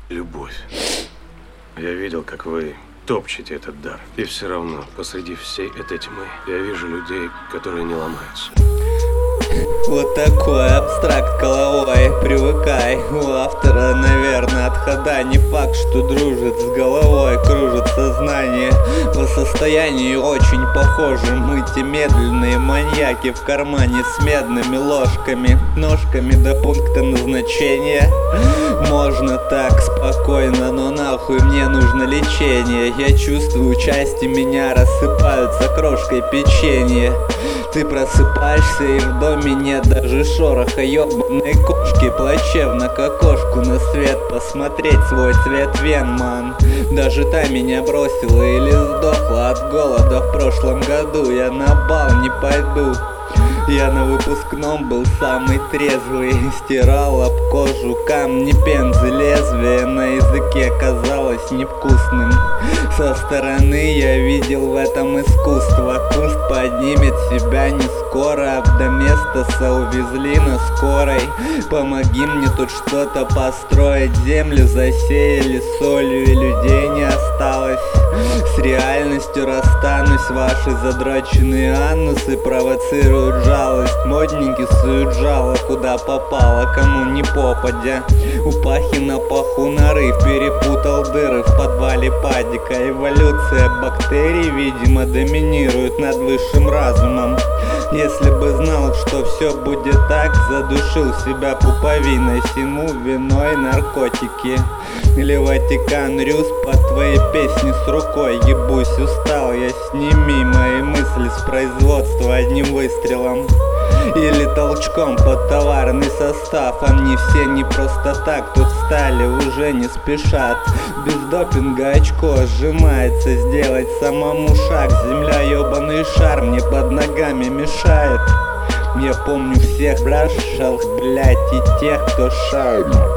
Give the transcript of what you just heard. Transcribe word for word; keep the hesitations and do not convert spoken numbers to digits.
любовь. Я видел, как вы топчете этот дар. И все равно, посреди всей этой тьмы, я вижу людей, которые не ломаются. Вот такой абстракт головой, привыкай. У автора, наверное, от хода. Не факт, что дружит с головой, кружит сознание. По состоянию очень похожи. Мы те медленные маньяки в кармане с медными ложками, ножками до пункта назначения. Можно так спокойно, но нахуй мне нужно лечение. Я чувствую, части меня рассыпаются крошкой печенья. Ты просыпаешься, и в доме нет даже шороха. Ёбаные кошки, плачевно к окошку на свет посмотреть свой цвет вен, ман. Даже та меня бросила или сдохла от голода в прошлом году. Я на бал не пойду. Я на выпускном был самый трезвый. Стирал об кожу камни, пензы, лезвие на языке казалось невкусным. Со стороны я видел в этом искусство. Куст поднимет себя не скоро. До места увезли на скорой. Помоги мне тут что-то построить. Землю засеяли солью, и людей не осталось. С реальностью расстанусь. Ваши задроченные анусы провоцируют жалость. Модненький суют жало куда попало, кому не попадя. У пахи на паху нарыв, перепутал дыры в подвале падика. Эволюция бактерий, видимо, доминирует над высшим разумом. Если бы знал, что все будет так, задушил себя пуповиной, всему виной наркотики. Или Ватикан Рюс под твои песни с рукой. Ебусь, устал я, сними мои мысли с производства одним выстрелом. Или толчком под товарный состав. Они все не просто так тут стали, уже не спешат. Без допинга очко сжимается, сделать самому шаг. Земля ёбаный шар мне под ногами мешает. Я помню всех бляшек, блять, и тех, кто шаг.